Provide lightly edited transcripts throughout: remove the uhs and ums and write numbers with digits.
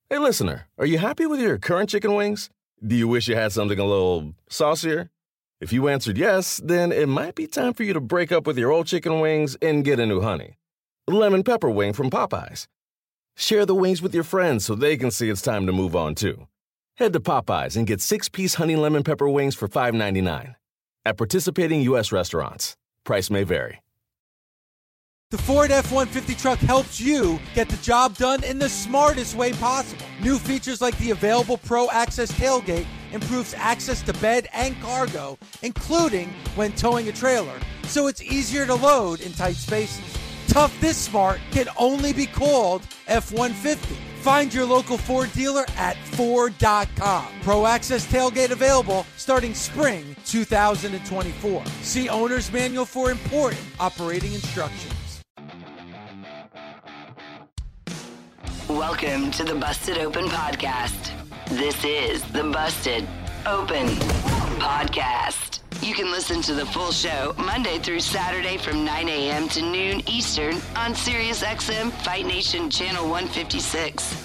Hey, listener, are you happy with your current chicken wings? Do you wish you had something a little saucier? If you answered yes, then it might be time for you to break up with your old chicken wings and get a new honey. Lemon pepper wing from Popeyes. Share the wings with your friends so they can see it's time to move on too. Head to Popeyes and get 6-piece honey lemon pepper wings for $5.99. At participating U.S. restaurants. Price may vary. The Ford F-150 truck helps you get the job done in the smartest way possible. New features like the available Pro Access tailgate improves access to bed and cargo, including when towing a trailer, so it's easier to load in tight spaces. Tough this smart can only be called F-150. Find your local Ford dealer at Ford.com. Pro Access tailgate available starting spring 2024. See Owner's Manual for important operating instructions. Welcome to the Busted Open Podcast. This is the Busted Open Podcast. You can listen to the full show Monday through Saturday from 9 a.m. to noon Eastern on SiriusXM Fight Nation Channel 156.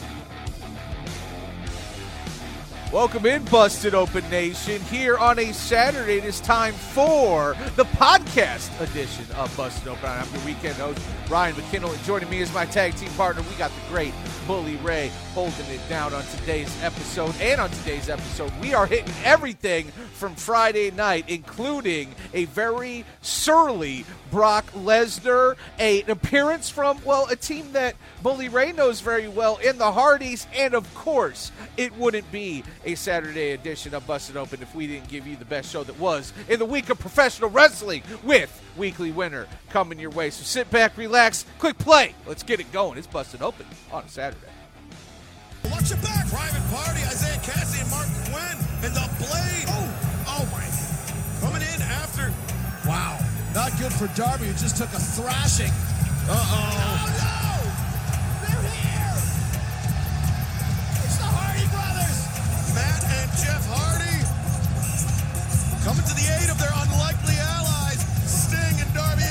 Welcome in, Busted Open Nation. Here on a Saturday, it is time for the podcast edition of Busted Open. I'm your weekend host, Ryan McKinnell, and joining me is my tag team partner. We got the great Bully Ray holding it down on today's episode. And on today's episode, we are hitting everything from Friday night, including a very surly Brock Lesnar, an appearance from, well, a team that Bully Ray knows very well in the Hardys, and of course, it wouldn't be a Saturday edition of Busted Open if we didn't give you the best show that was in the week of professional wrestling with weekly winner coming your way. So sit back, relax, quick play. Let's get it going. It's Busted Open on a Saturday. Watch your back. Private Party, Isaiah Cassidy, and Mark Quinn, and the Blade. Oh my. Coming in after. Wow. Not good for Darby, who just took a thrashing. Oh, no! They're here! It's the Hardy Brothers! Matt and Jeff Hardy coming to the aid of their unlikely allies, Sting and Darby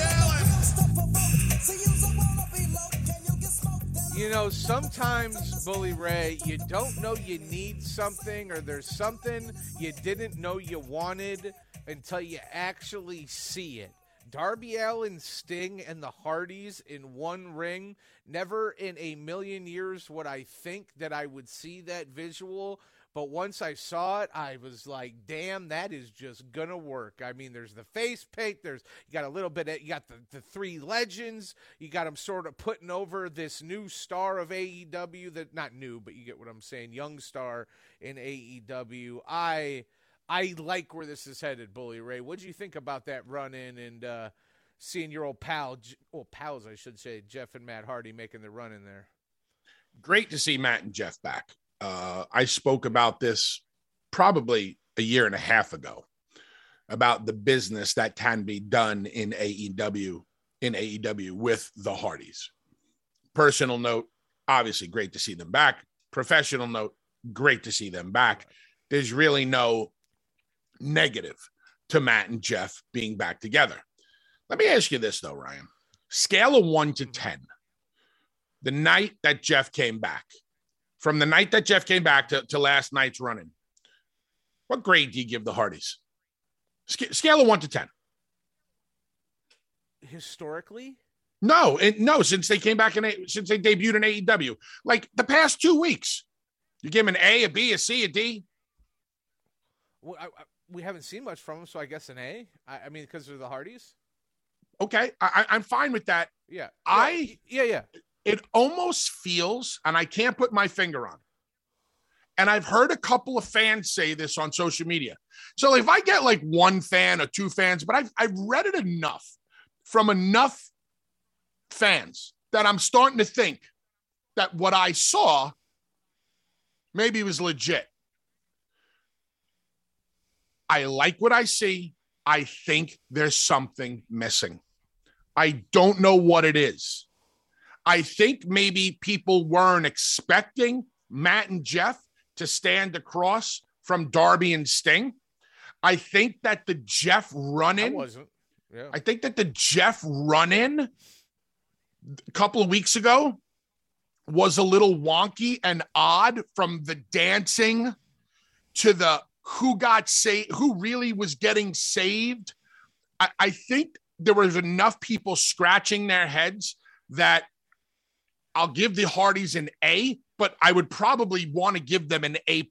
Allin. You know, sometimes, Bully Ray, you don't know you need something, or there's something you didn't know you wanted until you actually see it. Darby Allin, Sting, and the Hardys in one ring. Never in a million years would I think that I would see that visual. But once I saw it, I was like, damn, that is just going to work. I mean, there's the face paint. You got a little bit of, you got the three legends. You got them sort of putting over this new star of AEW that, not new, but you get what I'm saying, young star in AEW. I like where this is headed, Bully Ray. What did you think about that run-in and seeing your old pals, I should say, Jeff and Matt Hardy making the run in there? Great to see Matt and Jeff back. I spoke about this probably a year and a half ago about the business that can be done in AEW with the Hardys. Personal note, obviously great to see them back. Professional note, great to see them back. There's really no negative to Matt and Jeff being back together. Let me ask you this, though, Ryan. Scale of 1 to 10. The night that Jeff came back, from the night that Jeff came back to last night's running, what grade do you give the Hardys? Scale of 1 to 10. Historically? No, since they came back, since they debuted in AEW. Like the past 2 weeks. You give them an A, a B, a C, a D? Well, we haven't seen much from them, so I guess an A. I mean, because they're the Hardys. Okay, I'm fine with that. Yeah. Yeah. It almost feels, and I can't put my finger on, and I've heard a couple of fans say this on social media. So if I get like one fan or two fans, but I've read it enough from enough fans that I'm starting to think that what I saw maybe was legit. I like what I see. I think there's something missing. I don't know what it is. I think maybe people weren't expecting Matt and Jeff to stand across from Darby and Sting. I think that the Jeff run-in, I think that the Jeff run-in a couple of weeks ago was a little wonky and odd, from the dancing to the who got saved, who really was getting saved. I think there was enough people scratching their heads that I'll give the Hardys an A, but I would probably want to give them an A+.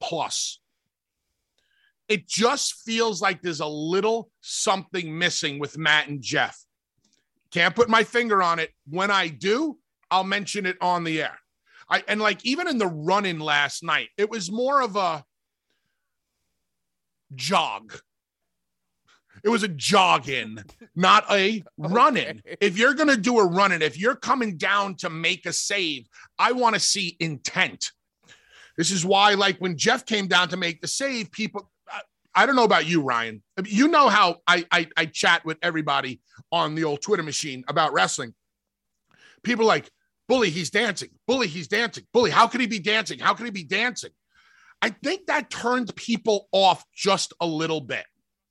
It just feels like there's a little something missing with Matt and Jeff. Can't put my finger on it. When I do, I'll mention it on the air. And like even in the run-in last night, it was more of a jog. It was a jog in, not a run-in. Okay. If you're going to do a run-in, if you're coming down to make a save, I want to see intent. This is why, like when Jeff came down to make the save, people, I don't know about you, Ryan. You know how I chat with everybody on the old Twitter machine about wrestling. People are like, Bully, he's dancing. Bully, he's dancing. Bully, how could he be dancing? How could he be dancing? I think that turned people off just a little bit.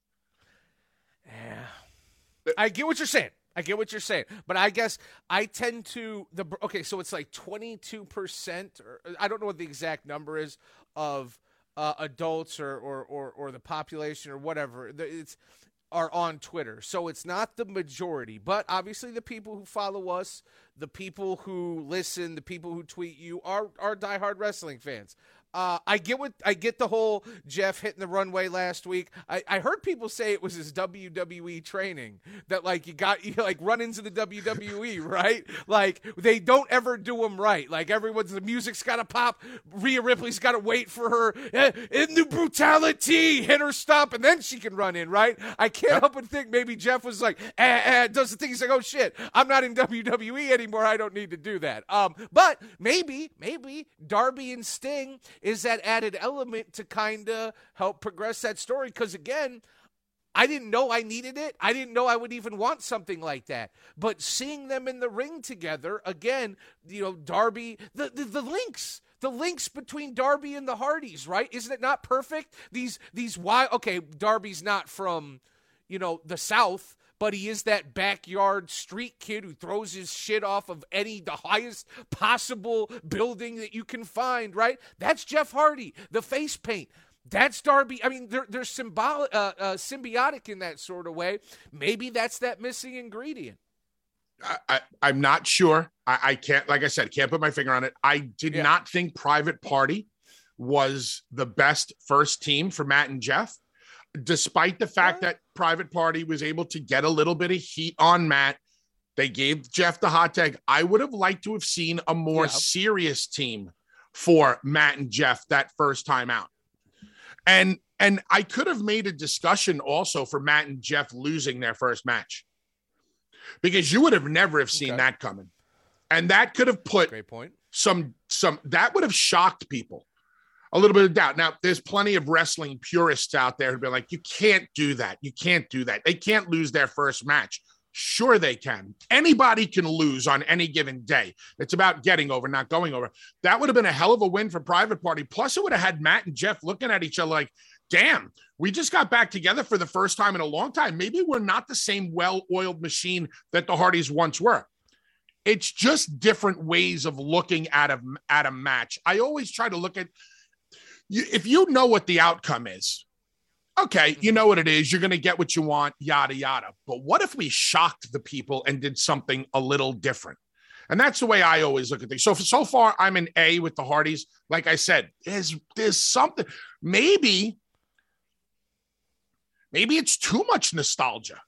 Yeah. I get what you're saying. But I guess I tend to so it's like 22%, or I don't know what the exact number is of adults or the population or whatever. Are on Twitter. So it's not the majority, but obviously the people who follow us, the people who listen, the people who tweet you are diehard wrestling fans. I get the whole Jeff hitting the runway last week. I heard people say it was his WWE training, that like you like run into the WWE, right? Like they don't ever do them right. Like the music's got to pop. Rhea Ripley's got to wait for her in the brutality, hit her stomp, and then she can run in, right? I can't help but think maybe Jeff was like, does the thing. He's like, oh shit, I'm not in WWE anymore. I don't need to do that. But maybe Darby and Sting is that added element to kind of help progress that story. Because again, I didn't know I needed it. I didn't know I would even want something like that. But seeing them in the ring together, again, Darby, the links between Darby and the Hardys, right? Isn't it not perfect? These why? Okay, Darby's not from, the South, but he is that backyard street kid who throws his shit off of the highest possible building that you can find, right? That's Jeff Hardy. The face paint. That's Darby. I mean, they're symbiotic in that sort of way. Maybe that's that missing ingredient. I'm not sure. I can't, like I said, can't put my finger on it. I did not think Private Party was the best first team for Matt and Jeff. Despite the fact that Private Party was able to get a little bit of heat on Matt, they gave Jeff the hot tag. I would have liked to have seen a more serious team for Matt and Jeff that first time out. And I could have made a discussion also for Matt and Jeff losing their first match, because you would have never have seen that coming. And that could have put great point. Some that would have shocked people. A little bit of doubt. Now, there's plenty of wrestling purists out there who'd be like, you can't do that. You can't do that. They can't lose their first match. Sure they can. Anybody can lose on any given day. It's about getting over, not going over. That would have been a hell of a win for Private Party. Plus, it would have had Matt and Jeff looking at each other like, damn, we just got back together for the first time in a long time. Maybe we're not the same well-oiled machine that the Hardys once were. It's just different ways of looking at a match. I always try to look at, if you know what the outcome is, okay, you know what it is. You're going to get what you want, yada, yada. But what if we shocked the people and did something a little different? And that's the way I always look at things. So far, I'm an A with the Hardys. Like I said, there's something. Maybe it's too much nostalgia.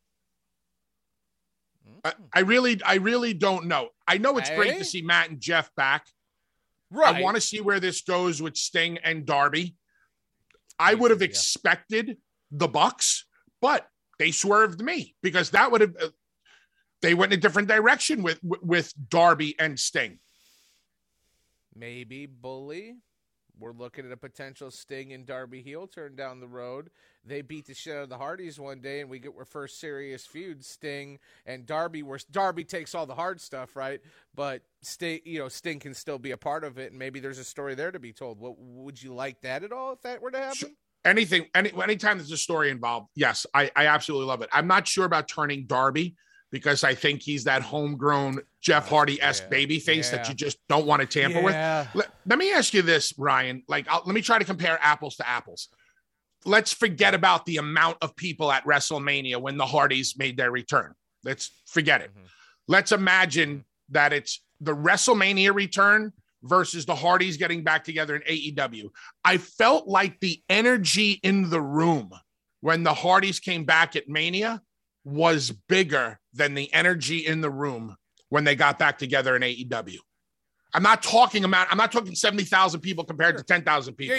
I really don't know. I know it's great to see Matt and Jeff back. Right. I want to see where this goes with Sting and Darby. I would have expected the Bucks, but they swerved me, because that would have they went in a different direction with Darby and Sting. Maybe, Bully, we're looking at a potential Sting and Darby heel turn down the road. They beat the shit out of the Hardys one day, and we get our first serious feud, Sting and Darby, where Darby takes all the hard stuff, right? But Sting can still be a part of it, and maybe there's a story there to be told. Would you like that at all if that were to happen? Sure. Anytime there's a story involved, yes, I absolutely love it. I'm not sure about turning Darby because I think he's that homegrown Jeff Hardy-esque babyface that you just don't want to tamper with. Let me ask you this, Ryan. Let me try to compare apples to apples. Let's forget about the amount of people at WrestleMania when the Hardys made their return. Let's forget it. Let's imagine that it's the WrestleMania return versus the Hardys getting back together in AEW. I felt like the energy in the room when the Hardys came back at Mania was bigger than the energy in the room when they got back together in AEW. I'm not talking 70,000 people compared to 10,000 people.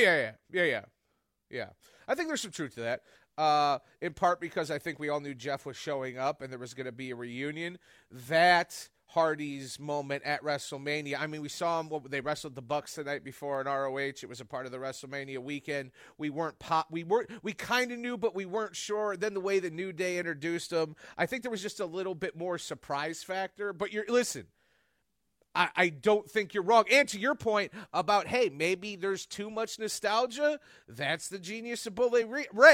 Yeah. I think there's some truth to that. In part because I think we all knew Jeff was showing up and there was going to be a reunion. That Hardy's moment at WrestleMania. I mean, we saw them. They wrestled the Bucks the night before in ROH. It was a part of the WrestleMania weekend. We kind of knew, but we weren't sure. Then the way the New Day introduced them, I think there was just a little bit more surprise factor. But listen, I don't think you're wrong. And to your point about, hey, maybe there's too much nostalgia. That's the genius of Bully Ray.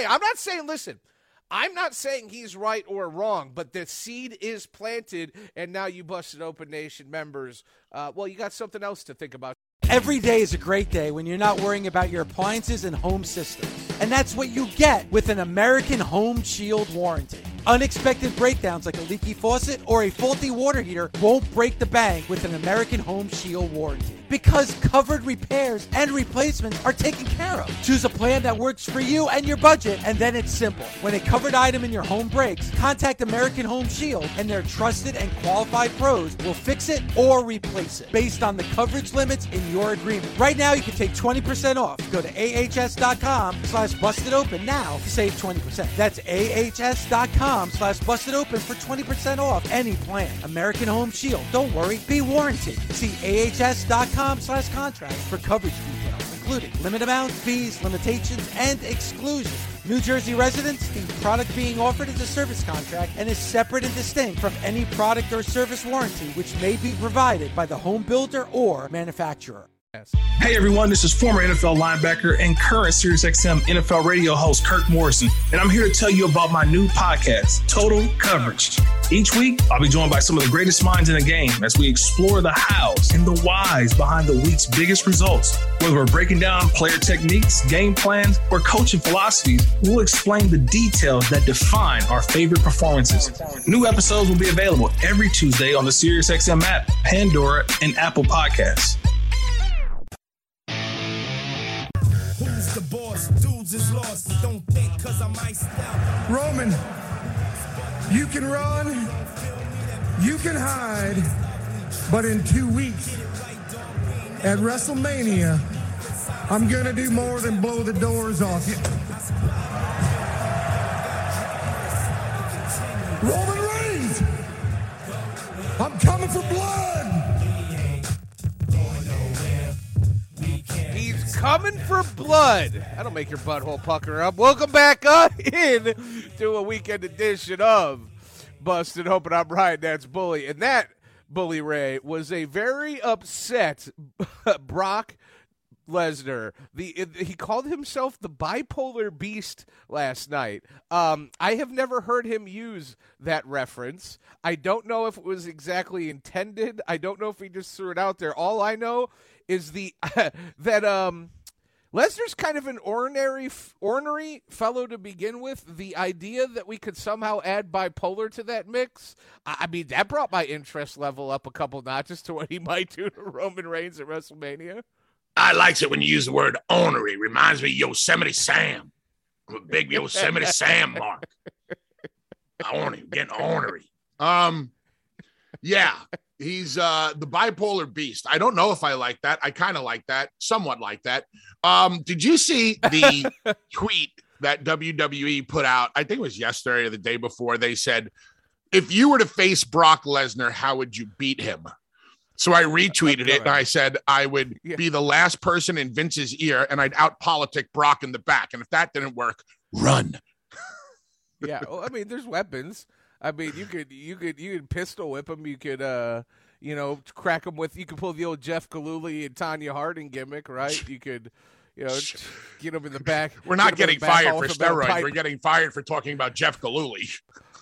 I'm not saying he's right or wrong, but the seed is planted, and now you Busted Open Nation members, you got something else to think about. Every day is a great day when you're not worrying about your appliances and home systems. And that's what you get with an American Home Shield warranty. Unexpected breakdowns like a leaky faucet or a faulty water heater won't break the bank with an American Home Shield warranty. Because covered repairs and replacements are taken care of. Choose a plan that works for you and your budget, and then it's simple. When a covered item in your home breaks, contact American Home Shield, and their trusted and qualified pros will fix it or replace it based on the coverage limits in your agreement. Right now, you can take 20% off. Go to ahs.com/bustedopen now to save 20%. That's ahs.com/bustedopen for 20% off any plan. American Home Shield. Don't worry, be warranted. See ahs.com/contract for coverage details, including limit amount, fees, limitations, and exclusions. New Jersey residents, the product being offered is a service contract and is separate and distinct from any product or service warranty which may be provided by the home builder or manufacturer. Hey everyone, this is former NFL linebacker and current SiriusXM NFL radio host Kirk Morrison, and I'm here to tell you about my new podcast, Total Coverage. Each week, I'll be joined by some of the greatest minds in the game as we explore the hows and the whys behind the week's biggest results. Whether we're breaking down player techniques, game plans, or coaching philosophies, we'll explain the details that define our favorite performances. New episodes will be available every Tuesday on the SiriusXM app, Pandora, and Apple Podcasts. Who's the boss? Dudes is lost. Don't think cause I'm iced out. Roman, you can run, you can hide, but in 2 weeks at WrestleMania, I'm gonna do more than blow the doors off you. Roman Reigns, I'm coming for blood. He's coming for blood. That'll make your butthole pucker up. Welcome back in to a weekend edition of Busted Open. I'm Ryan, that's Bully. And that, Bully Ray, was a very upset Brock Lesnar. He called himself the bipolar beast last night. I have never heard him use that reference. I don't know if it was exactly intended. I don't know if he just threw it out there. All I know is that Lesnar's kind of an ornery fellow to begin with. The idea that we could somehow add bipolar to that mix, I mean, that brought my interest level up a couple notches to what he might do to Roman Reigns at WrestleMania. I likes it when you use the word ornery. Reminds me of Yosemite Sam. I'm a big Yosemite Sam mark. Getting ornery. Yeah. He's the bipolar beast. I don't know if I like that. I kind of like that, somewhat like that. Did you see the tweet that WWE put out? I think it was yesterday or the day before. They said, if you were to face Brock Lesnar, how would you beat him? So I retweeted it and I said I would be the last person in Vince's ear and I'd out-politic Brock in the back. And if that didn't work, run. Yeah, well, I mean, there's weapons. I mean, you could pistol whip him. You could, crack him with. You could pull the old Jeff Gillooly and Tanya Harding gimmick, right? You could, get him in the back. We're not getting fired for steroids. We're getting fired for talking about Jeff Gillooly.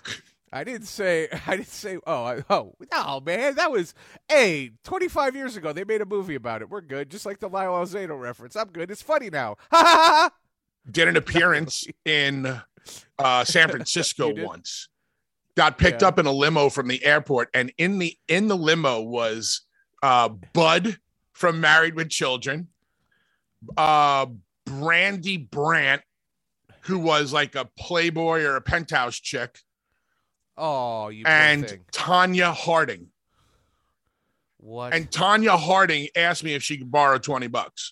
I didn't say. Oh, no, man. That was 25 years ago. They made a movie about it. We're good. Just like the Lyle Alzado reference. I'm good. It's funny now. Ha ha ha. Did an appearance in San Francisco once. Got picked up in a limo from the airport, and in the limo was Bud from Married with Children, Brandy Brandt, who was like a Playboy or a Penthouse chick. Oh, you and thing. Tanya Harding. What? And Tanya Harding asked me if she could borrow $20.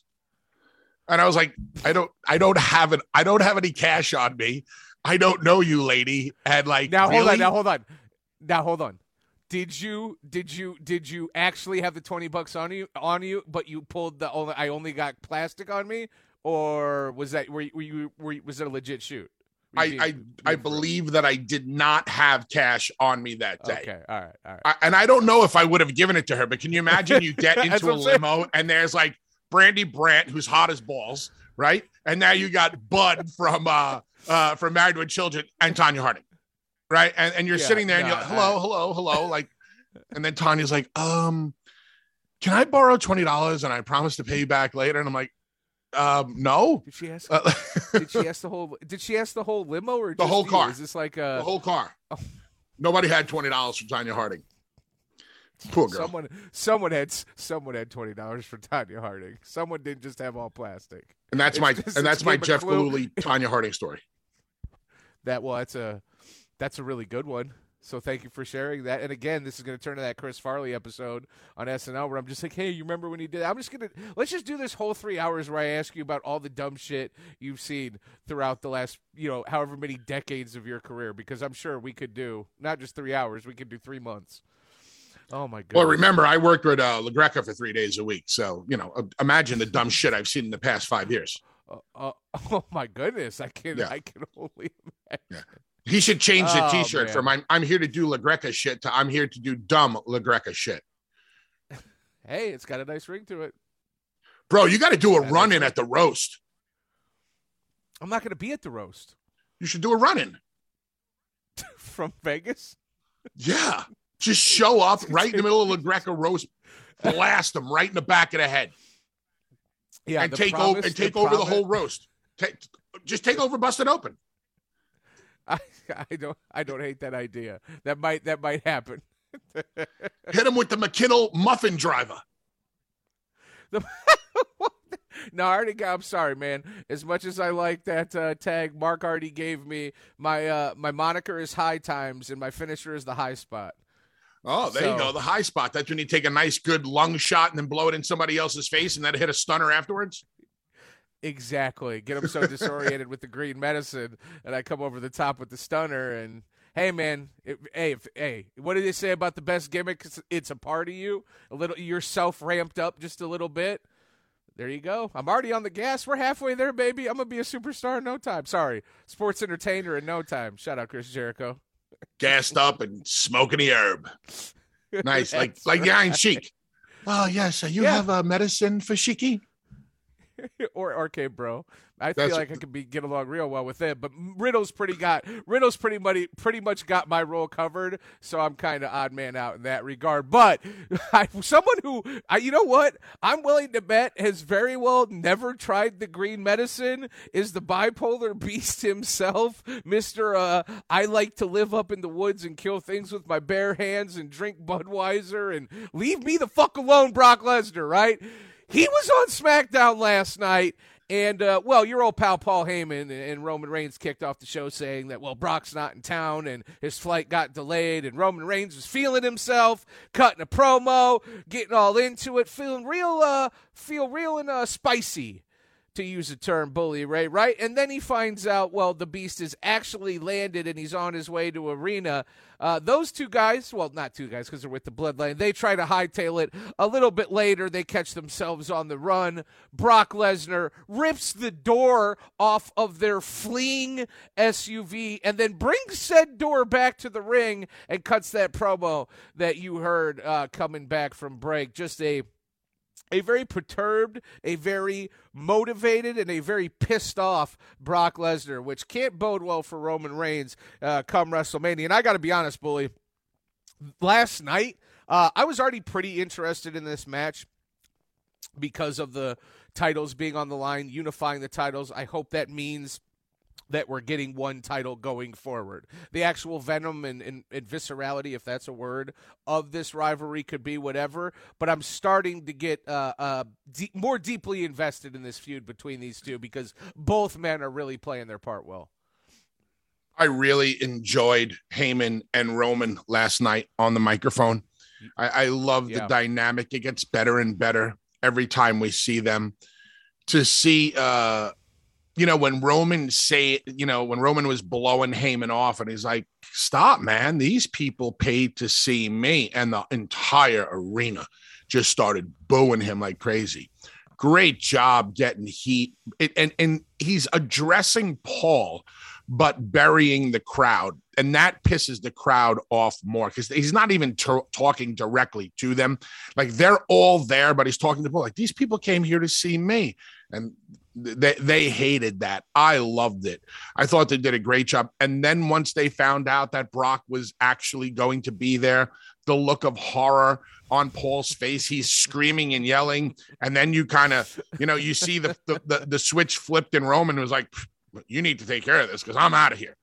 And I was like, I don't have any cash on me. I don't know you, lady. And like, now really? hold on. Did you actually have the $20 on you, but you pulled I only got plastic on me, or was that was it a legit shoot? I believe that I did not have cash on me that day. Okay, all right. And I don't know if I would have given it to her, but can you imagine you get into a limo and there's like Brandy Brandt, who's hot as balls, right? And now you got Bud from Married with Children and Tanya Harding, right? And you're sitting there and you're like, hello, like, and then Tanya's like, can I borrow $20 and I promise to pay you back later? And I'm like, no. Did she ask? Did she ask the whole limo or the whole car? Is this like the whole car? Oh. Nobody had $20 from Tanya Harding. Poor girl. Someone had $20 for Tanya Harding. Someone didn't just have all plastic. And that's my Jeff Gillooly Tanya Harding story. That's a really good one. So thank you for sharing that. And again, this is going to turn to that Chris Farley episode on SNL where I'm just like, hey, you remember when he did that? Let's just do this whole 3 hours where I ask you about all the dumb shit you've seen throughout the last, however many decades of your career, because I'm sure we could do not just 3 hours, we could do 3 months. Oh my God. Well, remember, I worked with LaGreca for 3 days a week. So, imagine the dumb shit I've seen in the past 5 years. Oh my goodness. I can only imagine. Yeah. He should change the T-shirt from I'm here to do LaGreca shit to I'm here to do dumb LaGreca shit. Hey, it's got a nice ring to it. Bro, you got to do a run-in at the roast. I'm not going to be at the roast. You should do a run-in. From Vegas? Yeah. Just show up right in the middle of LaGreca roast, blast them right in the back of the head. Yeah, and take over the whole roast. Just take over Busted Open. I don't hate that idea. That might happen. Hit him with the McKinnell muffin driver. No, I'm sorry, man. As much as I like that tag, Mark already gave me my moniker is High Times and my finisher is the High Spot. Oh, there you go. The high spot. That's when you take a nice, good lung shot and then blow it in somebody else's face and then hit a stunner afterwards. Exactly. Get them so disoriented with the green medicine, and I come over the top with the stunner. And hey, man, what did they say about the best gimmick? It's a part of you. You're self-ramped up just a little bit. There you go. I'm already on the gas. We're halfway there, baby. I'm gonna be a superstar in no time. Sorry, sports entertainer in no time. Shout out Chris Jericho. Gassed up and smoking the herb. Nice, like the Iron Sheik. Oh yes, you have a medicine for Sheiky? or RK Bro. I feel like I could get along real well with it, but Riddle's pretty much got my role covered, so I'm kind of odd man out in that regard. But someone who, you know what, I'm willing to bet has very well never tried the green medicine is the bipolar beast himself, Mr. I like to live up in the woods and kill things with my bare hands and drink Budweiser and leave me the fuck alone, Brock Lesnar, right? He was on SmackDown last night, and, your old pal Paul Heyman and Roman Reigns kicked off the show saying that, Brock's not in town, and his flight got delayed, and Roman Reigns was feeling himself, cutting a promo, getting all into it, feeling real and spicy, to use the term, Bully Ray, right? And then he finds out, the Beast has actually landed and he's on his way to Arena. Those two guys, not two guys because they're with the Bloodline, they try to hightail it. A little bit later, they catch themselves on the run. Brock Lesnar rips the door off of their fleeing SUV and then brings said door back to the ring and cuts that promo that you heard coming back from break. Just a a very perturbed, a very motivated, and a very pissed off Brock Lesnar, which can't bode well for Roman Reigns come WrestleMania. And I got to be honest, Bully, last night, I was already pretty interested in this match because of the titles being on the line, unifying the titles. I hope that means that we're getting one title going forward. The actual venom and viscerality, if that's a word, of this rivalry could be whatever, but I'm starting to get more deeply invested in this feud between these two because both men are really playing their part well. I really enjoyed Heyman and Roman last night on the microphone. I love the dynamic. It gets better and better every time we see them. To see when Roman when Roman was blowing Heyman off and he's like, stop, man, these people paid to see me. And the entire arena just started booing him like crazy. Great job getting heat. And he's addressing Paul, but burying the crowd. And that pisses the crowd off more because he's not even talking directly to them. Like they're all there, but he's talking to Paul. Like these people came here to see me. And they hated that. I loved it. I thought they did a great job. And then once they found out that Brock was actually going to be there, the look of horror on Paul's face, he's screaming and yelling. And then you kind of, you see the switch flipped and Roman was like, you need to take care of this because I'm out of here.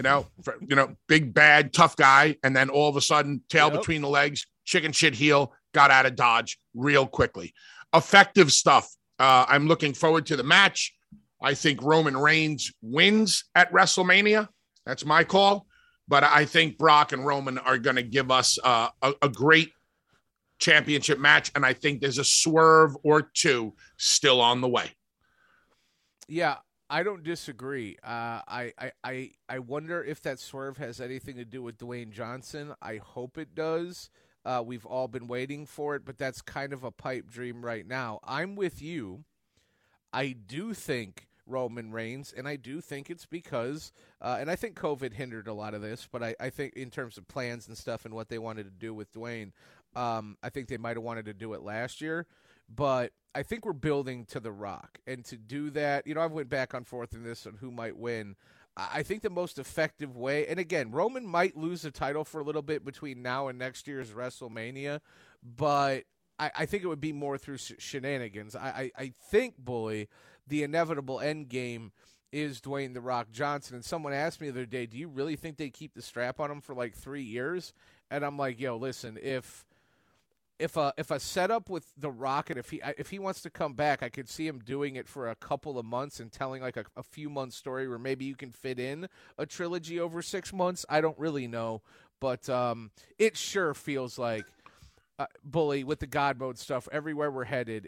Big, bad, tough guy. And then all of a sudden, tail between the legs, chicken shit heel, got out of Dodge real quickly. Effective stuff. I'm looking forward to the match. I think Roman Reigns wins at WrestleMania. That's my call. But I think Brock and Roman are going to give us a great championship match. And I think there's a swerve or two still on the way. Yeah, I don't disagree. I wonder if that swerve has anything to do with Dwayne Johnson. I hope it does. We've all been waiting for it, but that's kind of a pipe dream right now. I'm with you. I do think Roman Reigns, and I do think it's because, and I think COVID hindered a lot of this, but I think in terms of plans and stuff and what they wanted to do with Dwayne, I think they might have wanted to do it last year, but I think we're building to The Rock. And to do that, I went back and forth in this on who might win. I think the most effective way, and again, Roman might lose the title for a little bit between now and next year's WrestleMania, but I think it would be more through shenanigans. I think, Bully, the inevitable end game is Dwayne The Rock Johnson. And someone asked me the other day, do you really think they keep the strap on him for like 3 years? And I'm like, yo, listen, if a setup with The Rock, and if he wants to come back, I could see him doing it for a couple of months and telling like a few months story where maybe you can fit in a trilogy over 6 months. I don't really know, but it sure feels like Bully with the God mode stuff. Everywhere we're headed,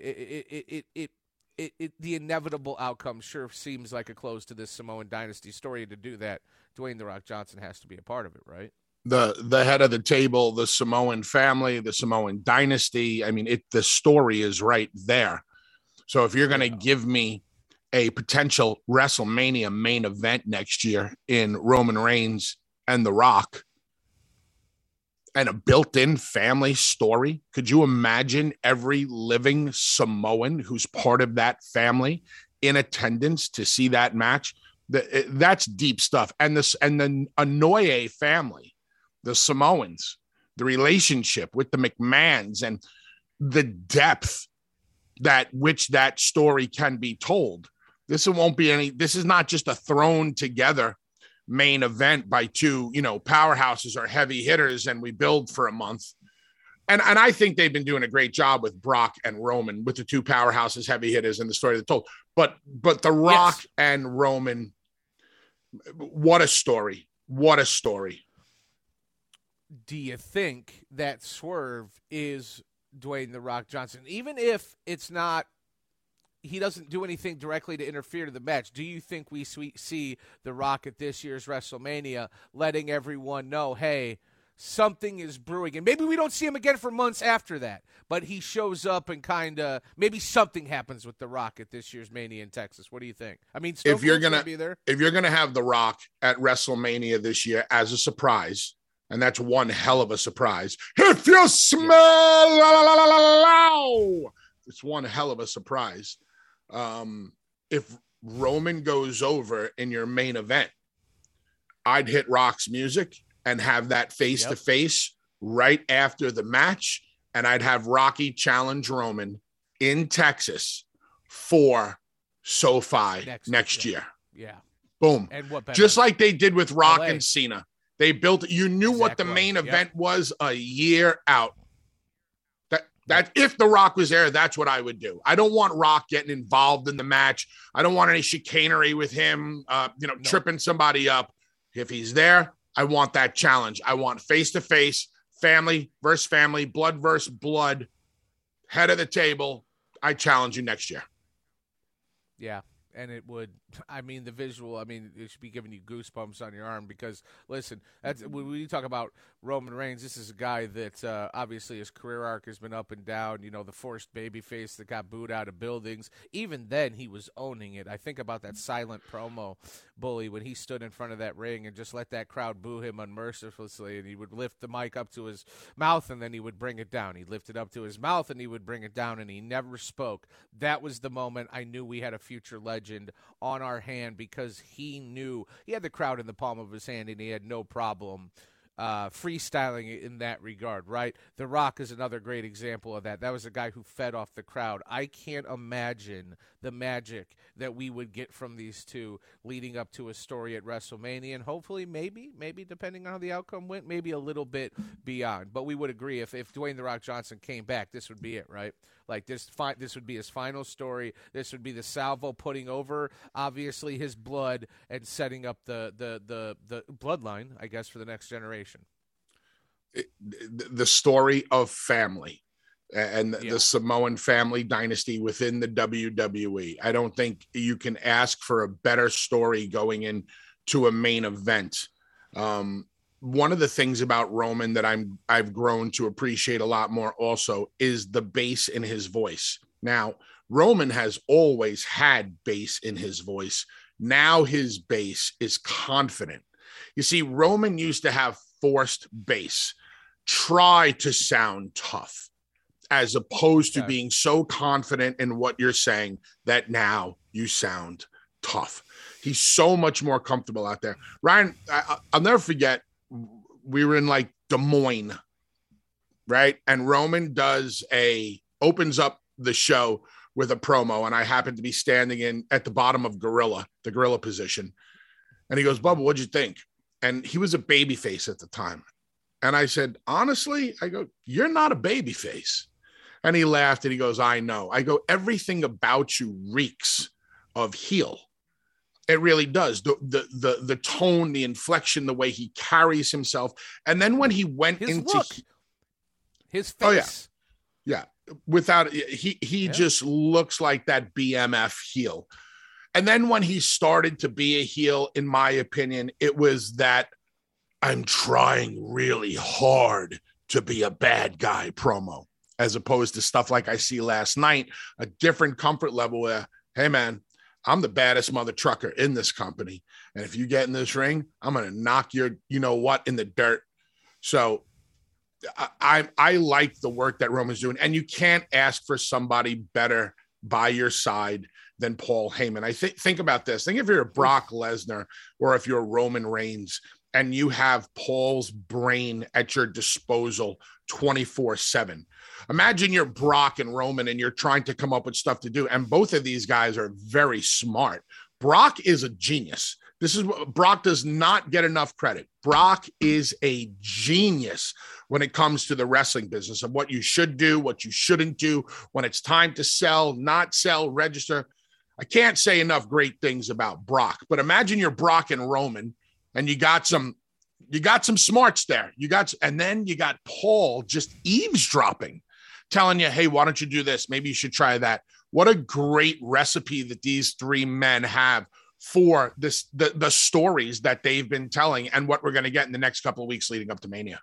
the inevitable outcome sure seems like a close to this Samoan dynasty story. To do that, Dwayne The Rock Johnson has to be a part of it, right? The head of the table, the Samoan family, the Samoan dynasty. I mean, the story is right there. So if you're going to give me a potential WrestleMania main event next year in Roman Reigns and The Rock and a built-in family story, could you imagine every living Samoan who's part of that family in attendance to see that match? That's deep stuff. And the Anoa'i family, the Samoans, the relationship with the McMahons, and the depth which that story can be told. This is not just a thrown together main event by two, powerhouses or heavy hitters, and we build for a month. And I think they've been doing a great job with Brock and Roman, with the two powerhouses, heavy hitters, and the story they told. But The Rock and Roman, what a story. What a story. Do you think that swerve is Dwayne The Rock Johnson? Even if it's not, he doesn't do anything directly to interfere to the match, do you think we see The Rock at this year's WrestleMania letting everyone know, hey, something is brewing? And maybe we don't see him again for months after that, but he shows up and kind of, maybe something happens with The Rock at this year's Mania in Texas. What do you think? I mean, if you're going to have The Rock at WrestleMania this year as a surprise, and that's one hell of a surprise. If you smell it's one hell of a surprise. If Roman goes over in your main event, I'd hit Rock's music and have that face-to-face right after the match, and I'd have Rocky challenge Roman in Texas for SoFi next year. Yeah. Boom. And what better? Just like they did with Rock LA. and Cena. They built it. You knew what the main event was a year out. That if The Rock was there, that's what I would do. I don't want Rock getting involved in the match. I don't want any chicanery with him, tripping somebody up. If he's there, I want that challenge. I want face-to-face, family versus family, blood versus blood, head of the table. I challenge you next year. Yeah. And it would, the visual, it should be giving you goosebumps on your arm because, listen, that's when you talk about Roman Reigns, this is a guy that obviously his career arc has been up and down, the forced babyface that got booed out of buildings. Even then, he was owning it. I think about that silent promo, Bully, when he stood in front of that ring and just let that crowd boo him unmercifully, and he would lift the mic up to his mouth and then he would bring it down. He'd lift it up to his mouth and he would bring it down, and he never spoke. That was the moment I knew we had a future legend on our hand because he knew he had the crowd in the palm of his hand and he had no problem freestyling in that regard, right? The Rock is another great example of that. That was a guy who fed off the crowd. I can't imagine the magic that we would get from these two leading up to a story at WrestleMania, and hopefully maybe depending on how the outcome went, maybe a little bit beyond. But we would agree if Dwayne The Rock Johnson came back, this would be it, right? Like this would be his final story. This would be the salvo putting over, obviously, his blood and setting up the bloodline, I guess, for the next generation. The story of family and the Samoan family dynasty within the WWE. I don't think you can ask for a better story going into a main event. One of the things about Roman that I've grown to appreciate a lot more also is the bass in his voice. Now, Roman has always had bass in his voice. Now his bass is confident. You see, Roman used to have forced bass, try to sound tough, as opposed to being so confident in what you're saying that now you sound tough. He's so much more comfortable out there. Ryan, I'll never forget, we were in like Des Moines, right? And Roman opens up the show with a promo, and I happened to be standing at the bottom of the gorilla position. And he goes, Bubba, what'd you think? And he was a babyface at the time. And I said, honestly, I go, you're not a babyface. And he laughed and he goes, I know. I go, everything about you reeks of heel. It really does. The tone, the inflection, the way he carries himself. And then when he went his face. Oh, yeah. Without he just looks like that BMF heel. And then when he started to be a heel, in my opinion, it was that I'm trying really hard to be a bad guy promo, as opposed to stuff like I see last night, a different comfort level where, hey, man, I'm the baddest mother trucker in this company. And if you get in this ring, I'm going to knock your, in the dirt. So I like the work that Roman's doing. And you can't ask for somebody better by your side than Paul Heyman. I think about this. Think if you're a Brock Lesnar or if you're Roman Reigns and you have Paul's brain at your disposal 24/7. Imagine you're Brock and Roman and you're trying to come up with stuff to do. And both of these guys are very smart. Brock is a genius. Brock does not get enough credit. Brock is a genius when it comes to the wrestling business of what you should do, what you shouldn't do, when it's time to sell, not sell, register. I can't say enough great things about Brock, but imagine you're Brock and Roman and you got some smarts there. And then you got Paul just eavesdropping, telling you, hey, why don't you do this? Maybe you should try that. What a great recipe that these three men have for this, the stories that they've been telling and what we're going to get in the next couple of weeks leading up to Mania.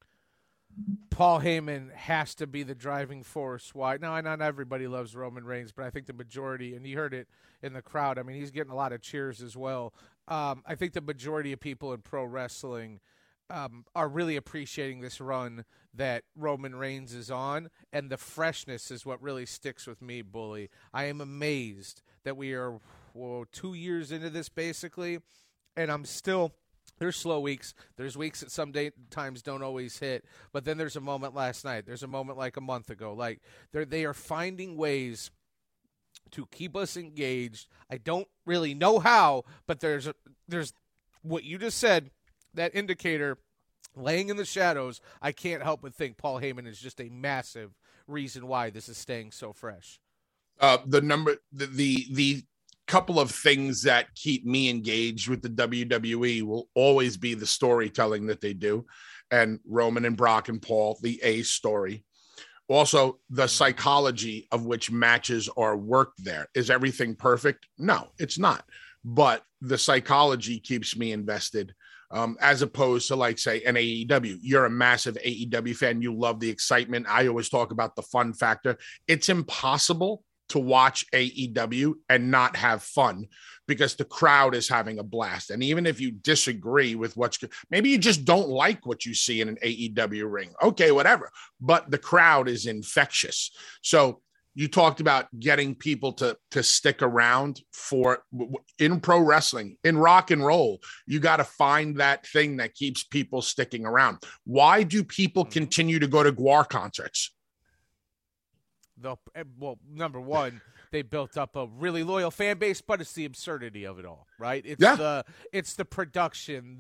Paul Heyman has to be the driving force. Why? Now, not everybody loves Roman Reigns, but I think the majority, and you heard it in the crowd, he's getting a lot of cheers as well. I think the majority of people in pro wrestling are really appreciating this run that Roman Reigns is on, and the freshness is what really sticks with me, Bully. I am amazed that we are 2 years into this basically, and I'm still – there's slow weeks. There's weeks that times don't always hit, but then there's a moment last night. There's a moment like a month ago. Like they are finding ways to keep us engaged. I don't really know how, but there's what you just said, that indicator laying in the shadows. I can't help but think Paul Heyman is just a massive reason why this is staying so fresh. The couple of things that keep me engaged with the WWE will always be the storytelling that they do, and Roman and Brock and Paul, the A story. Also, the psychology of which matches are worked there. Is everything perfect? No, it's not. But the psychology keeps me invested, as opposed to, like, say, an AEW. You're a massive AEW fan. You love the excitement. I always talk about the fun factor. It's impossible to watch AEW and not have fun because the crowd is having a blast. And even if you disagree with maybe you just don't like what you see in an AEW ring. Okay, whatever. But the crowd is infectious. So you talked about getting people to stick around in pro wrestling, in rock and roll. You got to find that thing that keeps people sticking around. Why do people continue to go to GWAR concerts? Well, number one, they built up a really loyal fan base, but it's the absurdity of it all, right? It's the production,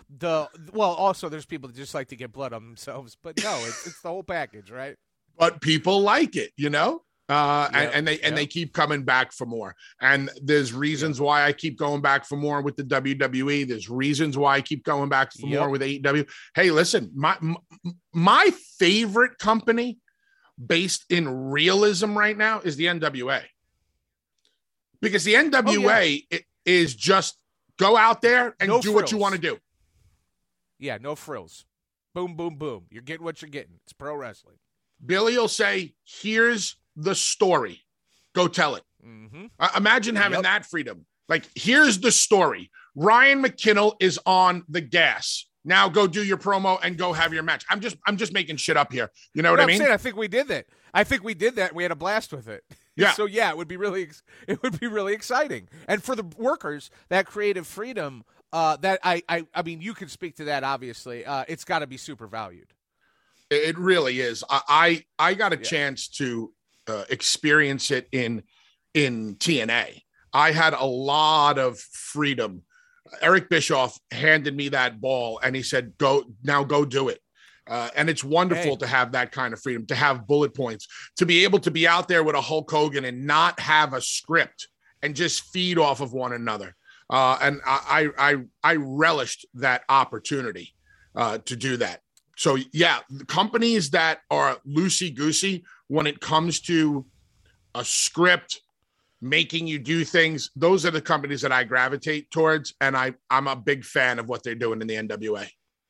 also there's people that just like to get blood on themselves, but no, it's the whole package, right? But people like it, and they keep coming back for more. And there's reasons why I keep going back for more with the WWE. There's reasons why I keep going back for more with AEW. Hey, listen, my favorite company based in realism right now is the NWA, because the NWA is just go out there and do what you want to do. Yeah, no frills. Boom, boom, boom. You're getting what you're getting. It's pro wrestling. Billy will say, here's the story. Go tell it. Mm-hmm. Imagine having that freedom. Like, here's the story. Ryan McKinnell is on the gas. Now go do your promo and go have your match. I'm just making shit up here. You know what I mean? I think we did that. We had a blast with it. Yeah. So it would be really exciting. And for the workers, that creative freedom, that I mean, you can speak to that. Obviously, it's got to be super valued. It really is. I got a chance to experience it in TNA. I had a lot of freedom. Eric Bischoff handed me that ball and he said, go do it. And it's wonderful to have that kind of freedom, to have bullet points, to be able to be out there with a Hulk Hogan and not have a script and just feed off of one another. And I relished that opportunity to do that. So the companies that are loosey-goosey when it comes to a script, making you do things, those are the companies that I gravitate towards, and I'm a big fan of what they're doing in the NWA.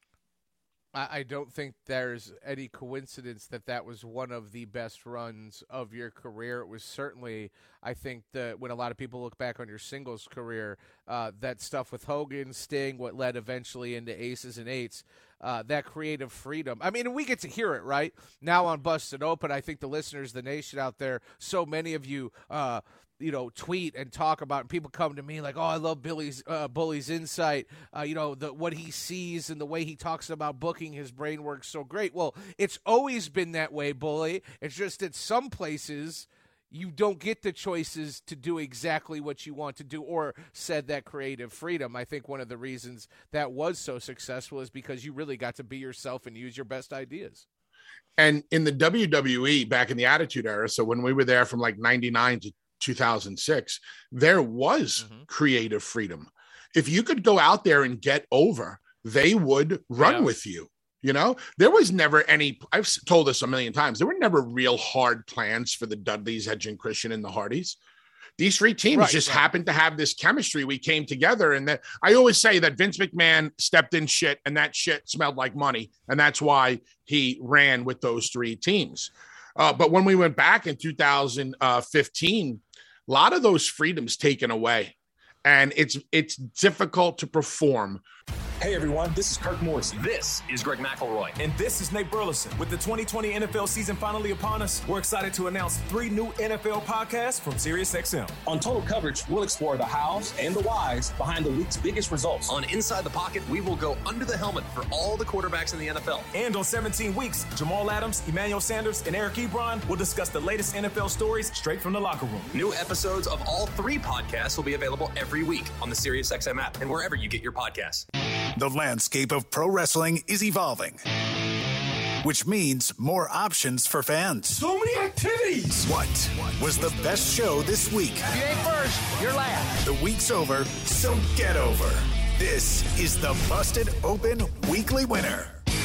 I don't think there's any coincidence that was one of the best runs of your career. It was certainly, I think, when a lot of people look back on your singles career, that stuff with Hogan, Sting, what led eventually into Aces and Eights, that creative freedom. I mean, and we get to hear it right now on Busted Open. I think the listeners, the nation out there, so many of you, tweet and talk about, and people come to me like, oh, I love Bully's insight. What he sees and the way he talks about booking, his brain works so great. Well, it's always been that way, Bully. It's just that some places you don't get the choices to do exactly what you want to do, or said that creative freedom. I think one of the reasons that was so successful is because you really got to be yourself and use your best ideas. And in the WWE back in the Attitude Era, so when we were there from like 99 to 2006, there was creative freedom. If you could go out there and get over, they would run with you. There was never any, I've told this a million times, there were never real hard plans for the Dudleys, Edge and Christian, and the Hardys. These three teams happened to have this chemistry. We came together, and that I always say that Vince McMahon stepped in shit, and that shit smelled like money, and that's why he ran with those three teams. But when we went back in 2015, a lot of those freedoms taken away, and it's difficult to perform. Hey everyone, this is Kirk Morrison. This is Greg McElroy. And this is Nate Burleson. With the 2020 NFL season finally upon us, we're excited to announce 3 new NFL podcasts from SiriusXM. On Total Coverage, we'll explore the hows and the whys behind the week's biggest results. On Inside the Pocket, we will go under the helmet for all the quarterbacks in the NFL. And on 17 Weeks, Jamal Adams, Emmanuel Sanders, and Eric Ebron will discuss the latest NFL stories straight from the locker room. New episodes of all 3 podcasts will be available every week on the SiriusXM app and wherever you get your podcasts. The landscape of pro wrestling is evolving, which means more options for fans. So many activities. What was the best show this week? If you ain't first, you're last. The week's over, so get over. This is the Busted Open Weekly Winner.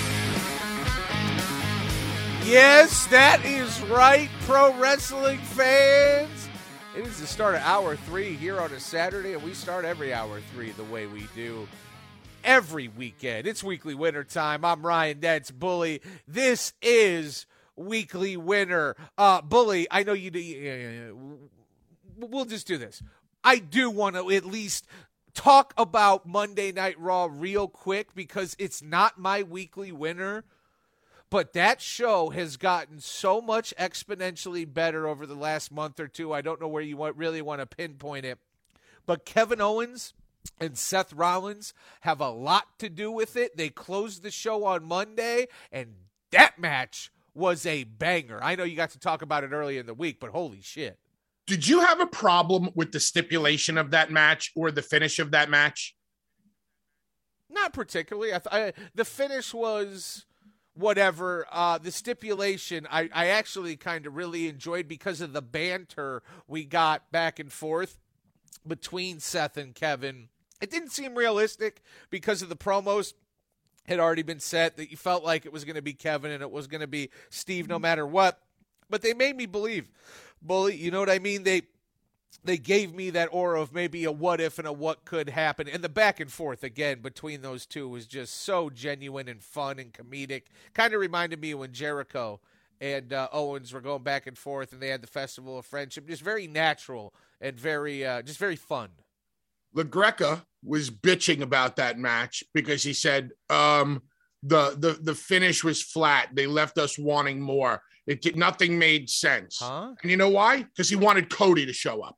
Yes, that is right, pro wrestling fans. It is the start of Hour 3 here on a Saturday, and we start every Hour 3 the way we do every weekend. It's Weekly Winner time. I'm Ryan Dentz, Bully. This is Weekly Winner. Bully, I know you do. We'll just do this. I do want to at least talk about Monday Night Raw real quick because it's not my Weekly Winner. But that show has gotten so much exponentially better over the last month or two. I don't know where you really want to pinpoint it. But Kevin Owens and Seth Rollins have a lot to do with it. They closed the show on Monday, and that match was a banger. I know you got to talk about it earlier in the week, but holy shit. Did you have a problem with the stipulation of that match or the finish of that match? Not particularly. The finish was whatever. The stipulation I actually kind of really enjoyed because of the banter we got back and forth between Seth and Kevin. It didn't seem realistic because of the promos had already been set that you felt like it was going to be Kevin and it was going to be Steve no matter what. But they made me believe. Bully, you know what I mean? They gave me that aura of maybe a what if and a what could happen. And the back and forth, again, between those two was just so genuine and fun and comedic. Kind of reminded me when Jericho and Owens were going back and forth and they had the Festival of Friendship. Just very natural and very fun. LaGreca was bitching about that match because he said the finish was flat. They left us wanting more. Nothing made sense. Huh? And you know why? Because he wanted Cody to show up.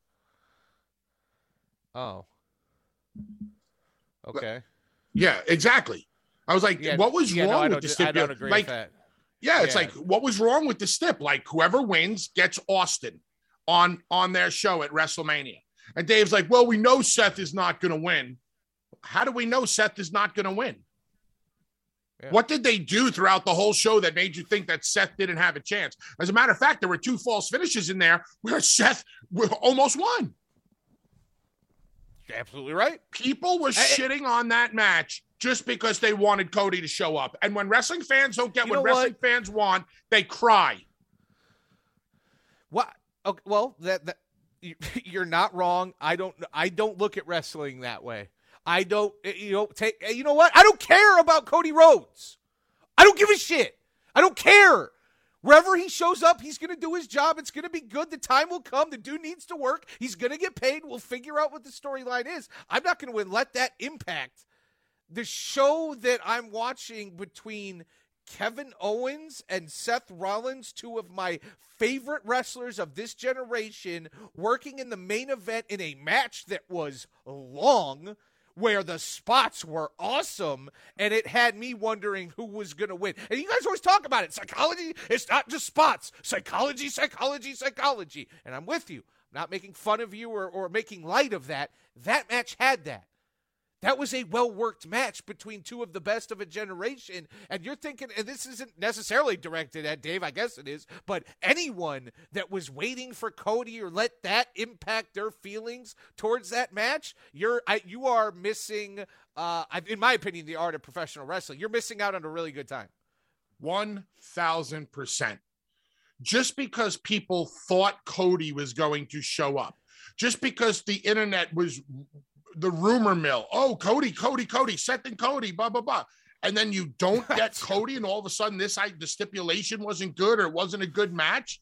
Oh. Okay. Yeah, exactly. I was like, what was wrong with the stip? I don't agree with that. Yeah, it's like, what was wrong with the stip? Like, whoever wins gets Austin on their show at WrestleMania. And Dave's like, well, we know Seth is not going to win. How do we know Seth is not going to win? Yeah. What did they do throughout the whole show that made you think that Seth didn't have a chance? As a matter of fact, there were 2 false finishes in there where Seth almost won. Absolutely right. People were shitting on that match just because they wanted Cody to show up. And when wrestling fans don't get what wrestling fans want, they cry. What? Okay, well, you're not wrong. I don't look at wrestling that way. I don't, you know what? I don't care about Cody Rhodes. I don't give a shit. I don't care. Wherever he shows up, he's going to do his job. It's going to be good. The time will come. The dude needs to work. He's going to get paid. We'll figure out what the storyline is. I'm not going to let that impact the show that I'm watching between Kevin Owens and Seth Rollins, 2 of my favorite wrestlers of this generation, working in the main event in a match that was long, where the spots were awesome, and it had me wondering who was going to win. And you guys always talk about it. Psychology, it's not just spots. Psychology, psychology, psychology. And I'm with you. I'm not making fun of you or making light of that. That match had that. That was a well-worked match between 2 of the best of a generation. And you're thinking, and this isn't necessarily directed at Dave, I guess it is, but anyone that was waiting for Cody or let that impact their feelings towards that match, you are missing, in my opinion, the art of professional wrestling. You're missing out on a really good time. 1,000%. Just because people thought Cody was going to show up, just because the internet was the rumor mill. Oh, Cody, Seth and Cody, blah, blah, blah. And then you don't get Cody and all of a sudden the stipulation wasn't good or it wasn't a good match.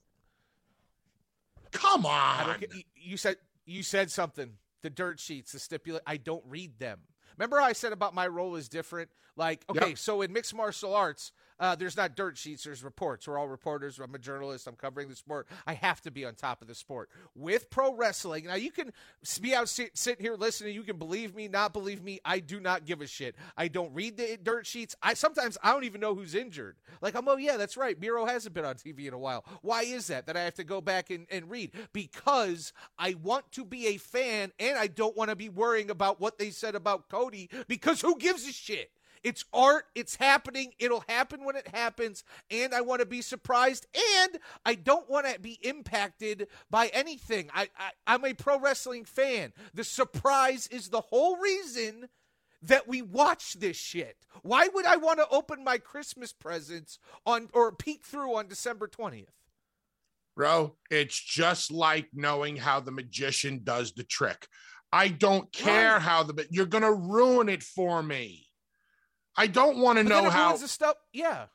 Come on. You said something. The dirt sheets, the stipulation. I don't read them. Remember how I said about my role is different? Like, okay, so in mixed martial arts, there's not dirt sheets, there's reports. We're all reporters. I'm a journalist. I'm covering the sport. I have to be on top of the sport. With pro wrestling, now you can be out sitting here listening. You can believe me, not believe me. I do not give a shit. I don't read the dirt sheets. Sometimes I don't even know who's injured. Like, oh, yeah, that's right. Miro hasn't been on TV in a while. Why is that I have to go back and read? Because I want to be a fan, and I don't want to be worrying about what they said about Cody, because who gives a shit? It's art. It's happening. It'll happen when it happens, and I want to be surprised, and I don't want to be impacted by anything. I'm a pro wrestling fan. The surprise is the whole reason that we watch this shit. Why would I want to open my Christmas presents or peek through on December 20th? Bro, it's just like knowing how the magician does the trick. I don't care how you're going to ruin it for me. I don't want to know how the stuff. Yeah.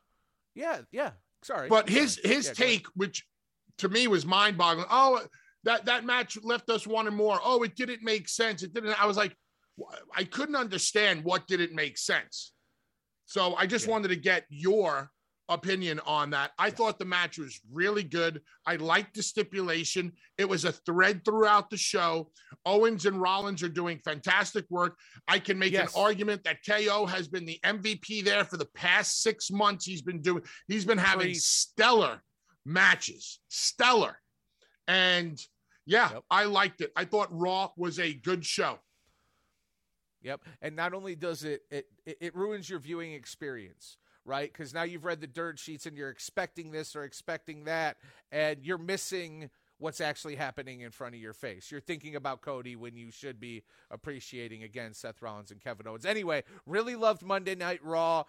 Sorry. But his take, which to me was mind boggling. Oh, that match left us wanting more. Oh, it didn't make sense. It didn't. I was like, I couldn't understand what didn't make sense. So I just wanted to get your opinion on that. I thought the match was really good. I liked the stipulation. It was a thread throughout the show. Owens and Rollins are doing fantastic work. I can make an argument that KO has been the MVP there for the past 6 months. He's been having stellar matches. Stellar. And I liked it. I thought Raw was a good show. Yep. And not only does it ruins your viewing experience, right? Because now you've read the dirt sheets and you're expecting this or expecting that, and you're missing what's actually happening in front of your face. You're thinking about Cody when you should be appreciating, again, Seth Rollins and Kevin Owens. Anyway, really loved Monday Night Raw.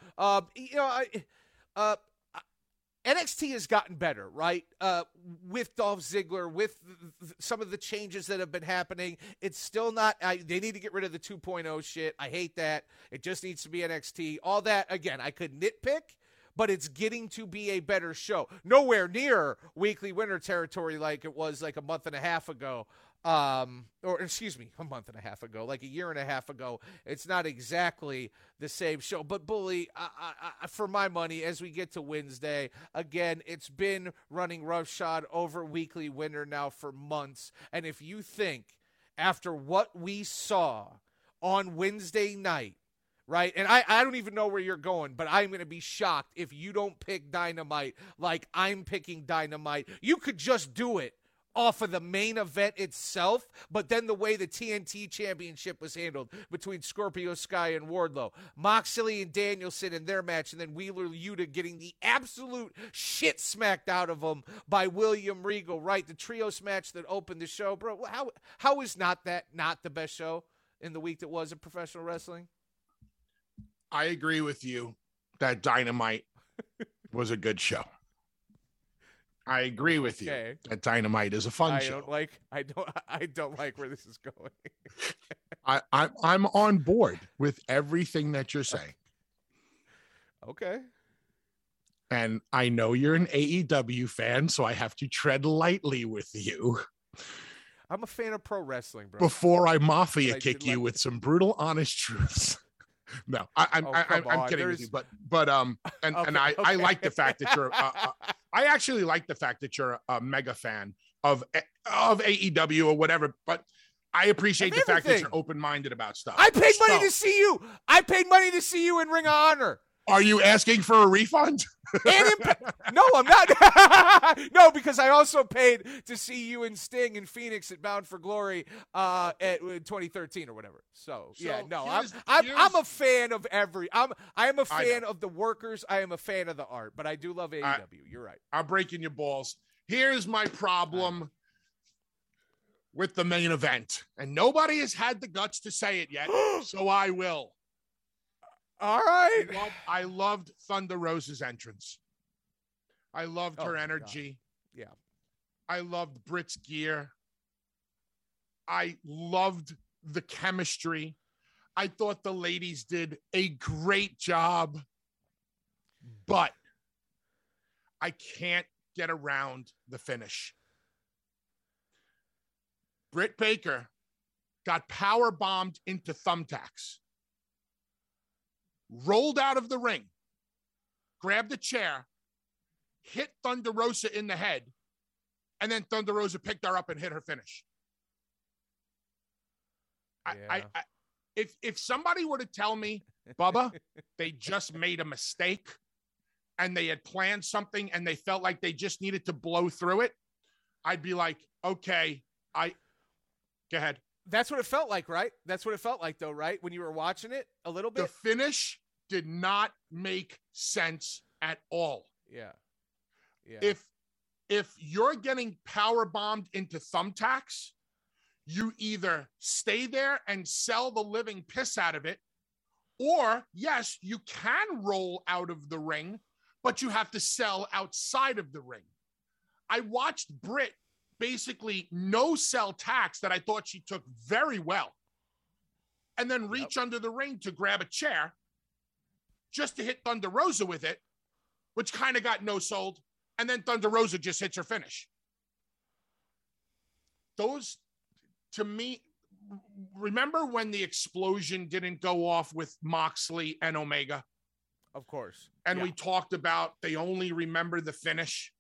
NXT has gotten better, right? With Dolph Ziggler, with some of the changes that have been happening. It's still not, they need to get rid of the 2.0 shit. I hate that. It just needs to be NXT. All that, again, I could nitpick, but it's getting to be a better show. Nowhere near weekly winner territory like it was like a month and a half ago. A month and a half ago, like a year and a half ago. It's not exactly the same show. But, Bully, for my money, as we get to Wednesday, again, it's been running roughshod over weekly winner now for months. And if you think, after what we saw on Wednesday night, right, and I don't even know where you're going, but I'm going to be shocked if you don't pick Dynamite like I'm picking Dynamite. You could just do it off of the main event itself, but then the way the TNT Championship was handled between Scorpio Sky and Wardlow, Moxley and Danielson in their match, and then Wheeler Yuta getting the absolute shit smacked out of them by William Regal, right? The trios match that opened the show. Bro, how is not the best show in the week that was in professional wrestling? I agree with you that Dynamite was a good show. I agree with you that Dynamite is a fun show. I don't like where this is going. I'm on board with everything that you're saying. Okay. And I know you're an AEW fan, so I have to tread lightly with you. I'm a fan of pro wrestling, bro. Before I mafia kick you with some brutal, honest truths. No, I'm kidding with you, but I like the fact that you're. I actually like the fact that you're a mega fan of AEW or whatever. But I appreciate the fact that you're open minded about stuff. I paid money to see you. I paid money to see you in Ring of Honor. Are you asking for a refund? No, I'm not. No, because I also paid to see you and Sting in Phoenix at Bound for Glory at 2013 or whatever. So yeah, no, I'm a fan of I am a fan of the workers. I am a fan of the art, but I do love AEW. You're right. I'm breaking your balls. Here's my problem with the main event, and nobody has had the guts to say it yet, so I will. All right. I loved Thunder Rosa's entrance. I loved her energy. God. Yeah. I loved Britt's gear. I loved the chemistry. I thought the ladies did a great job, but I can't get around the finish. Britt Baker got power bombed into thumbtacks. rolled out of the ring, grabbed a chair, hit Thunder Rosa in the head, and then Thunder Rosa picked her up and hit her finish. Yeah. If somebody were to tell me, Bubba, they just made a mistake and they had planned something and they felt like they just needed to blow through it, I'd be like, okay, go ahead. That's what it felt like, right? That's what it felt like, though, right? When you were watching it a little bit? The finish did not make sense at all. Yeah. If you're getting power bombed into thumbtacks, you either stay there and sell the living piss out of it, or yes, you can roll out of the ring, but you have to sell outside of the ring. I watched Britt basically no sell tacks that I thought she took very well, and then reach under the ring to grab a chair just to hit Thunder Rosa with it, which kind of got no sold. And then Thunder Rosa just hits her finish. Those, to me, remember when the explosion didn't go off with Moxley and Omega? Of course. And we talked about they only remember the finish.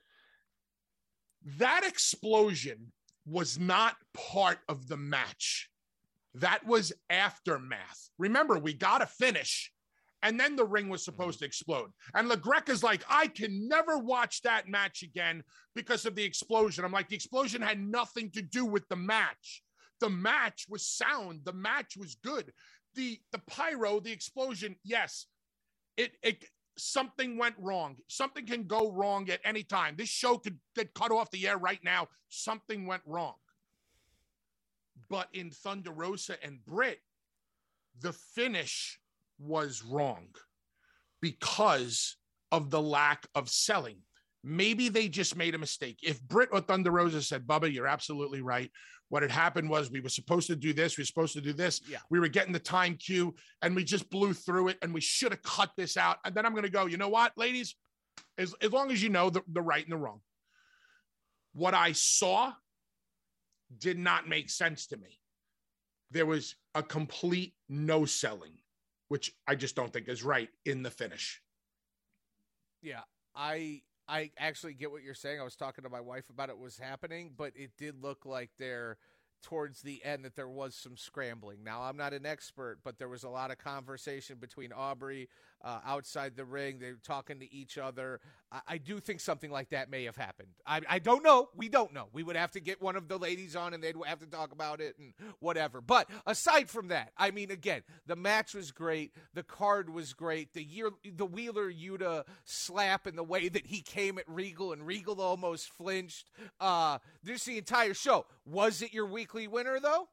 That explosion was not part of the match. That was aftermath. Remember, we got a finish. And then the ring was supposed to explode. And LaGreca's like, I can never watch that match again because of the explosion. I'm like, the explosion had nothing to do with the match. The match was sound. The match was good. The pyro, the explosion, yes, it something went wrong. Something can go wrong at any time. This show could get cut off the air right now. Something went wrong. But in Thunder Rosa and Britt, the finish was wrong because of the lack of selling. Maybe they just made a mistake. If Britt or Thunder Rosa said, Bubba, you're absolutely right. What had happened was we were supposed to do this. We were supposed to do this. Yeah. We were getting the time cue and we just blew through it and we should have cut this out. And then I'm going to go, you know what, ladies, as long as you know the right and the wrong, what I saw did not make sense to me. There was a complete no selling, which I just don't think is right in the finish. Yeah, I actually get what you're saying. I was talking to my wife about it was happening, but it did look like there towards the end that there was some scrambling. Now, I'm not an expert, but there was a lot of conversation between Aubrey outside the ring. They were talking to each other. I do think something like that may have happened. I don't know. We don't know. We would have to get one of the ladies on and they'd have to talk about it and whatever. But aside from that, I mean, again, the match was great. The card was great. The Wheeler Yuta slap and the way that he came at Regal and Regal almost flinched. This the entire show. Was it your weekly winner, though?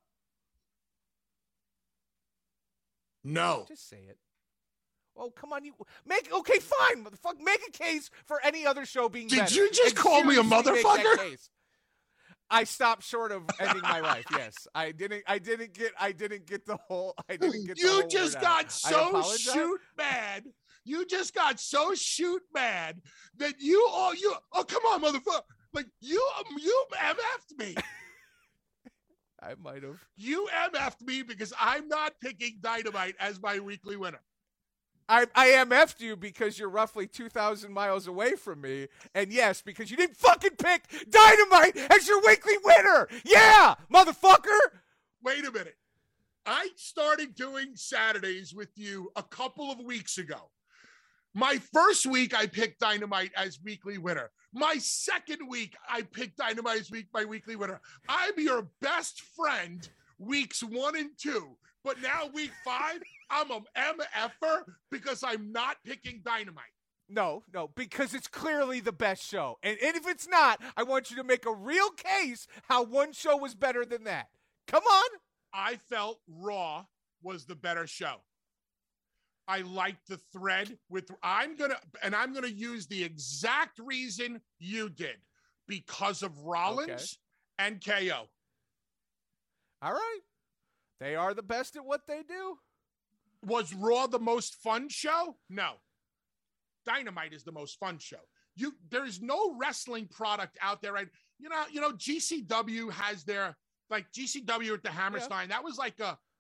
No. Just say it. Oh, come on. Okay, fine, motherfucker. Make a case for any other show being better. Did you just call me a motherfucker? I stopped short of ending my life. Yes, I didn't get the whole. You just got so shoot mad. You just got so shoot mad that oh come on, motherfucker. Like you MF'd me. I might have. You MF'd me because I'm not picking Dynamite as my weekly winner. I MF'd you because you're roughly 2,000 miles away from me. And yes, because you didn't fucking pick Dynamite as your weekly winner. Yeah, motherfucker. Wait a minute. I started doing Saturdays with you a couple of weeks ago. My first week, I picked Dynamite as weekly winner. My second week, I picked Dynamite as my weekly winner. I'm your best friend weeks 1 and 2. But now week 5, I'm an MFer because I'm not picking Dynamite. No, because it's clearly the best show. And if it's not, I want you to make a real case how one show was better than that. Come on. I felt Raw was the better show. I liked the thread I'm gonna use the exact reason you did, because of Rollins and KO. All right. They are the best at what they do. Was Raw the most fun show? No. Dynamite is the most fun show. There's no wrestling product out there, right? You know, GCW has their, like GCW at the Hammerstein. Yeah. That was like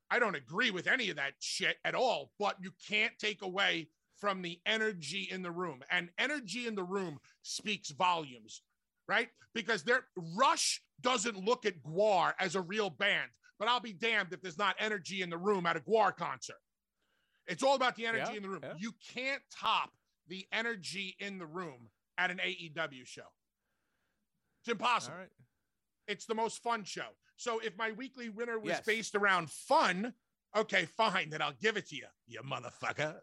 I don't agree with any of that shit at all, but you can't take away from the energy in the room. And energy in the room speaks volumes, right? Because Rush doesn't look at GWAR as a real band, but I'll be damned if there's not energy in the room at a GWAR concert. It's all about the energy in the room. Yeah. You can't top the energy in the room at an AEW show. It's impossible. All right. It's the most fun show. So if my weekly winner was based around fun, okay, fine, then I'll give it to you, you motherfucker.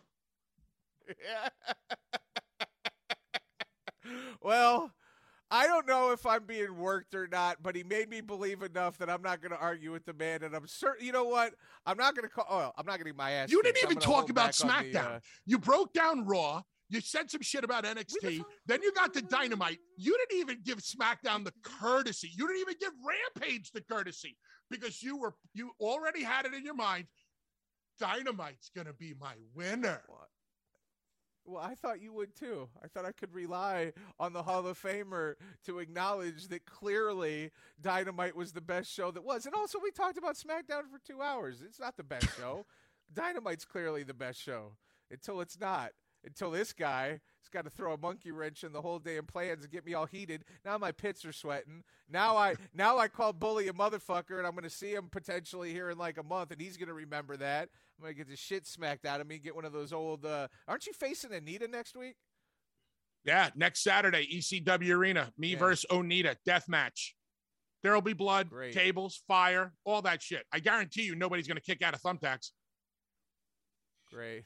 Well, I don't know if I'm being worked or not, but he made me believe enough that I'm not going to argue with the man, and I'm certain. You know what? I'm not going to call. Oh, I'm not going to get my ass. You didn't even talk about SmackDown. You broke down Raw. You said some shit about NXT. Then you got to Dynamite. You didn't even give SmackDown the courtesy. You didn't even give Rampage the courtesy because you already had it in your mind. Dynamite's going to be my winner. What? Well, I thought you would too. I thought I could rely on the Hall of Famer to acknowledge that clearly Dynamite was the best show that was. And also we talked about SmackDown for 2 hours. It's not the best show. Dynamite's clearly the best show until it's not. Until this guy has got to throw a monkey wrench in the whole damn plans and get me all heated. Now my pits are sweating. Now I call Bully a motherfucker, and I'm going to see him potentially here in like a month, and he's going to remember that. I'm going to get the shit smacked out of me, get one of those old aren't you facing Anita next week? Yeah, next Saturday, ECW Arena. Me versus Onita, death match. There'll be blood, cables, fire, all that shit. I guarantee you nobody's going to kick out of Thumbtacks. Great.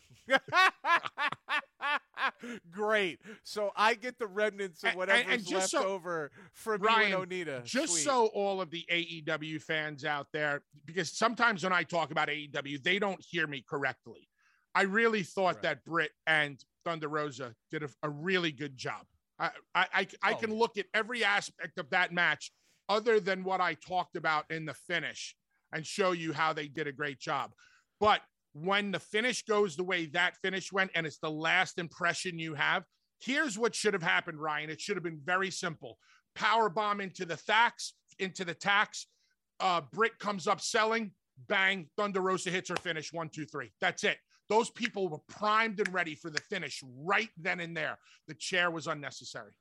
Great. So I get the remnants of whatever's left over from Ryan, you and Onita. Just Sweet. So all of the AEW fans out there, because sometimes when I talk about AEW, they don't hear me correctly. I really thought that Britt and Thunder Rosa did a really good job. I can look at every aspect of that match other than what I talked about in the finish and show you how they did a great job. But when the finish goes the way that finish went and it's the last impression you have, here's what should have happened, Ryan. It should have been very simple. Powerbomb into the tacks. Britt comes up selling, bang, Thunder Rosa hits her finish, 1, 2, 3. That's it. Those people were primed and ready for the finish right then and there. The chair was unnecessary.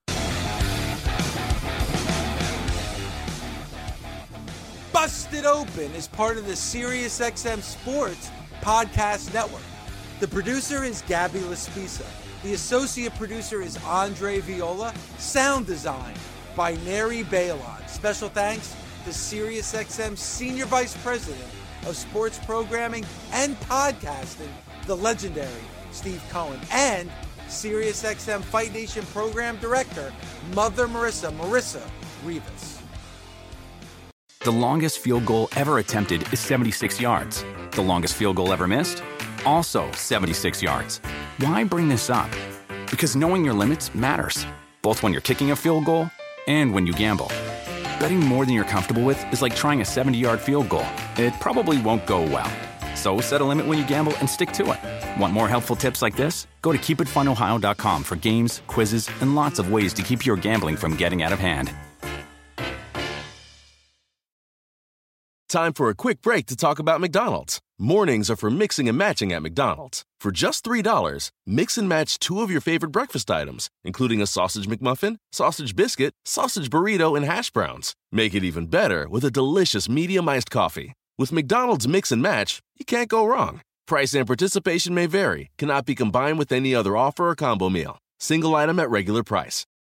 Busted Open is part of the SiriusXM Sports Podcast Network. The producer is Gabby Laspisa. The associate producer is Andre Viola. Sound design by Neri Balon. Special thanks to SiriusXM Senior Vice President of Sports Programming and Podcasting, the legendary Steve Cohen, and SiriusXM Fight Nation Program Director, Mother Marissa Rivas. The longest field goal ever attempted is 76 yards. The longest field goal ever missed? Also 76 yards. Why bring this up? Because knowing your limits matters, both when you're kicking a field goal and when you gamble. Betting more than you're comfortable with is like trying a 70-yard field goal. It probably won't go well. So set a limit when you gamble and stick to it. Want more helpful tips like this? Go to keepitfunohio.com for games, quizzes, and lots of ways to keep your gambling from getting out of hand. Time for a quick break to talk about McDonald's. Mornings are for mixing and matching at McDonald's. For just $3, mix and match 2 of your favorite breakfast items, including a sausage McMuffin, sausage biscuit, sausage burrito, and hash browns. Make it even better with a delicious medium iced coffee. With McDonald's Mix and Match, you can't go wrong. Price and participation may vary. Cannot be combined with any other offer or combo meal. Single item at regular price.